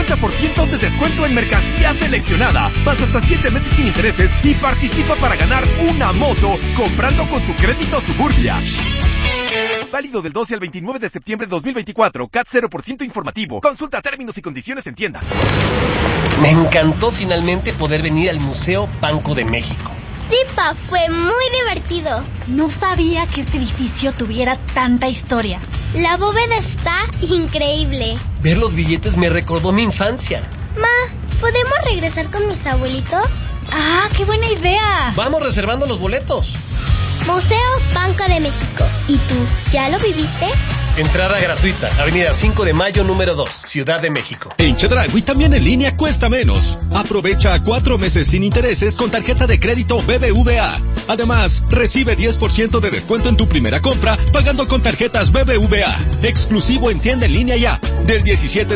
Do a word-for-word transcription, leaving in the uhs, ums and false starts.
cincuenta por ciento de descuento en mercancía seleccionada, más hasta siete meses sin intereses y participa para ganar una moto comprando con tu crédito Suburbia. Válido del doce al veintinueve de septiembre de dos mil veinticuatro. C A T cero por ciento informativo. Consulta términos y condiciones en tienda. Me encantó finalmente poder venir al Museo Banco de México. Sí, pa, fue muy divertido. No sabía que este edificio tuviera tanta historia. La bóveda está increíble. Ver los billetes me recordó mi infancia. Ma, ¿podemos regresar con mis abuelitos? ¡Ah, qué buena idea! Vamos reservando los boletos. Museo Banco de México. ¿Y tú, ya lo viviste? Entrada gratuita, Avenida cinco de Mayo, número dos, Ciudad de México. En Chedraui también en línea cuesta menos. Aprovecha cuatro meses sin intereses con tarjeta de crédito B B V A. Además, recibe diez por ciento de descuento en tu primera compra pagando con tarjetas B B V A. Exclusivo en tienda en línea ya. Del diecisiete